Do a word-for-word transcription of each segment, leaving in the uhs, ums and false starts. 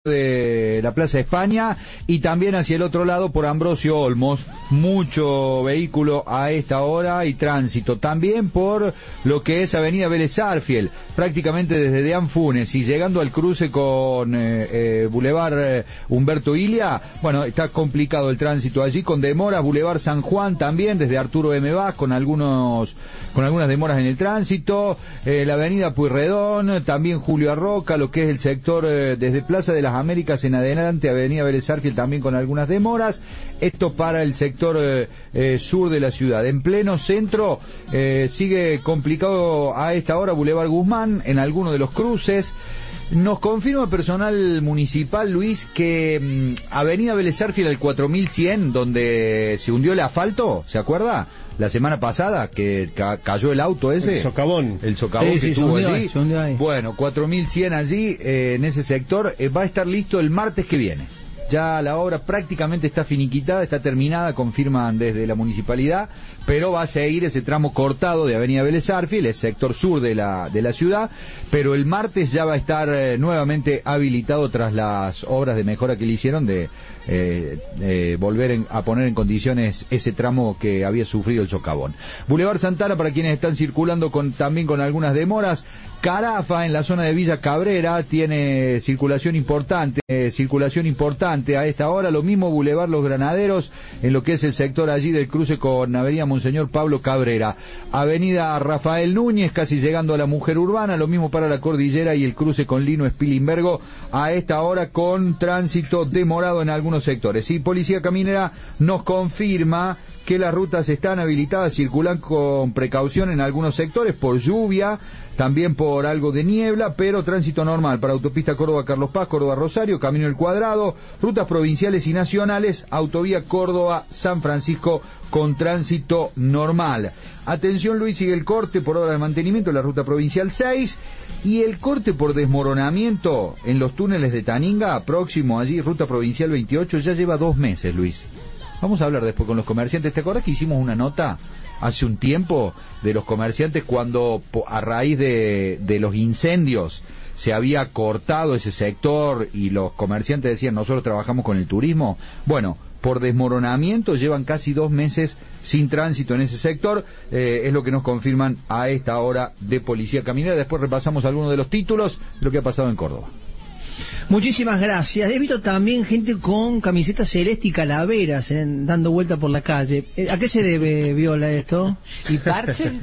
de la Plaza España y también hacia el otro lado por Ambrosio Olmos, mucho vehículo a esta hora y tránsito, también por lo que es Avenida Vélez Sarsfield, prácticamente desde Deán Funes y llegando al cruce con eh, eh, Boulevard eh, Humberto Ilia. Bueno, está complicado el tránsito allí con demoras. Boulevard San Juan también desde Arturo M. Vaz con algunos con algunas demoras en el tránsito, eh, la Avenida Pueyrredón, también Julio Arroca, lo que es el sector eh, desde Plaza de las Américas en adelante, Avenida Vélez Sarsfield también con algunas demoras. Esto para el sector eh, eh, sur de la ciudad. En pleno centro eh, sigue complicado a esta hora Boulevard Guzmán en alguno de los cruces. Nos confirma personal municipal, Luis, que mmm, Avenida Vélez Sarsfield al cuatro mil cien, donde se hundió el asfalto, ¿se acuerda? La semana pasada, que ca cayó el auto ese. El socavón. El socavón sí, que sí, estuvo allí. allí. Se hundió ahí. Bueno, cuatro mil cien allí, eh, en ese sector, eh, va a estar listo el martes que viene. Ya la obra prácticamente está finiquitada, está terminada, confirman desde la municipalidad, pero va a seguir ese tramo cortado de Avenida Vélez Sarsfield, el sector sur de la de la ciudad, pero el martes ya va a estar eh, nuevamente habilitado tras las obras de mejora que le hicieron de eh, eh, volver en, a poner en condiciones ese tramo que había sufrido el socavón. Boulevard Santana, para quienes están circulando con también con algunas demoras. Carafa, en la zona de Villa Cabrera, tiene circulación importante, eh, circulación importante a esta hora. Lo mismo Boulevard Los Granaderos, en lo que es el sector allí del cruce con Avenida Monseñor Pablo Cabrera. Avenida Rafael Núñez, casi llegando a la Mujer Urbana, lo mismo para la Cordillera y el cruce con Lino Spilimbergo, a esta hora con tránsito demorado en algunos sectores. Y Policía Caminera nos confirma que las rutas están habilitadas, circulan con precaución en algunos sectores por lluvia, también por algo de niebla, pero tránsito normal para autopista Córdoba-Carlos Paz, Córdoba-Rosario, Camino del Cuadrado, rutas provinciales y nacionales, autovía Córdoba-San Francisco con tránsito normal. Atención, Luis, sigue el corte por obra de mantenimiento en la ruta provincial seis y el corte por desmoronamiento en los túneles de Taninga, próximo allí, ruta provincial veintiocho, ya lleva dos meses, Luis. Vamos a hablar después con los comerciantes. ¿Te acuerdas que hicimos una nota hace un tiempo de los comerciantes cuando a raíz de, de los incendios se había cortado ese sector y los comerciantes decían nosotros trabajamos con el turismo? Bueno, por desmoronamiento llevan casi dos meses sin tránsito en ese sector, eh, es lo que nos confirman a esta hora de Policía Caminera. Después repasamos algunos de los títulos de lo que ha pasado en Córdoba. Muchísimas gracias. He visto también gente con camisetas celeste y calaveras eh, dando vuelta por la calle. ¿A qué se debe, Viola, esto? ¿Y parche?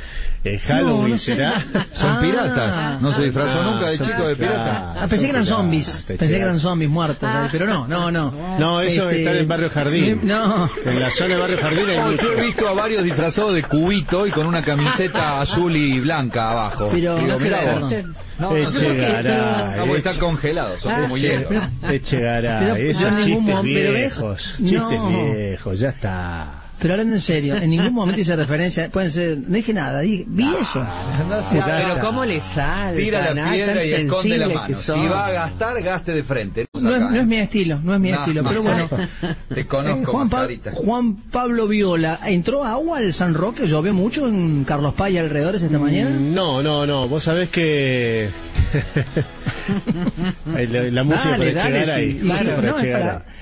El Halloween, no, no sé. ¿será? Son Ah, piratas. No se disfrazó ah, nunca de son- chico de pirata. claro. Ah, pensé que eran Son zombies. piratas, Pensé que eran piratas. zombies muertos. Ah. Pero no, no, no. No, eso Este, está en Barrio Jardín. No. En la zona de Barrio Jardín hay Oh, mucho. yo he visto a varios disfrazados de cubito y con una camiseta azul y blanca abajo. Pero Digo, no se mirá la vos. perdón. No, no, Eche no, Garay, no, porque eche- están congelados, son como hielo. Eche Garay, Pero esos yo en ningún chistes momento- pero ves, viejos, no. chistes viejos, ya está. Pero hablando en serio, en ningún momento hice referencia. Pueden ser, no dije nada, dije, vi eso. No sé, Ya Pero está. ¿cómo le sale? Tira tan- la ah, piedra tan y esconde la sensibles mano. que Si son. va a gastar, gaste de frente. No es, no es mi estilo, no es mi No, estilo, no, pero bueno. Te Eh, conozco, Juan, Pa- Margarita. Juan Pablo Viola, ¿entró agua al San Roque? ¿Llovió mucho en Carlos Paz y alrededores esta mañana? No, no, no, vos sabés que la, la música Dale, para dale, Eche Garay, sí, música sí, para no, Eche es para- Garay.